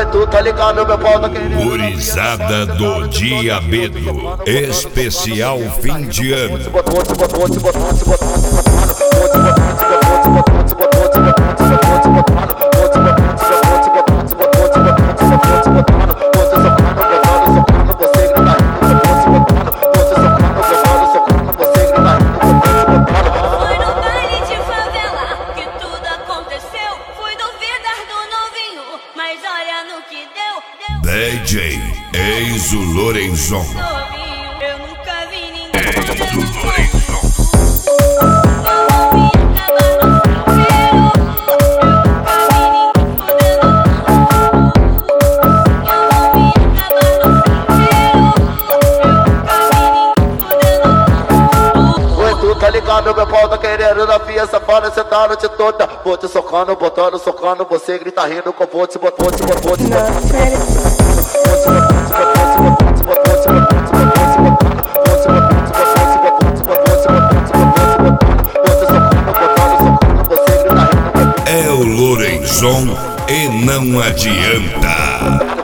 tu tá ligado, meu pau tá querendo. Gurizada do Diabedo, especial fim de ano. DJ Enzo Lorenzon. Eu nunca vi ninguém fudendo Enzo Lorenzon. Tá ligado, meu pau tá querendo na fia safada, cê tá a noite toda. Vou te socando, botando, socando, você grita rindo com vou te botar. É o Lorenzon e não adianta.